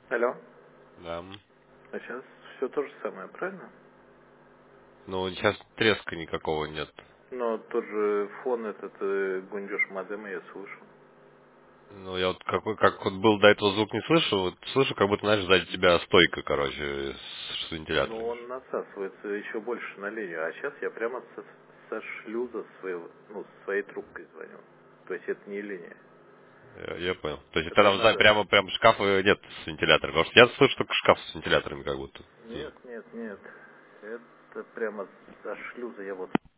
Алло. Да. А сейчас все то же самое, правильно? Ну, сейчас треска никакого нет. Но тот же фон, этот гундеж модема я слышу. Ну, я вот как вот был до этого звук не слышу, вот слышу, как будто, знаешь, сзади тебя стойка, короче, с Но вентилятором. он насасывается еще больше на линию. А сейчас я прямо со шлюза своего, с своей трубкой звоню. То есть это не линия. Я понял. То есть это Это там, знаю, надо... прямо шкафа нет с вентилятором. Потому что я слышу только шкаф с вентиляторами как будто. Нет, нет, нет. Это прямо со шлюза я вот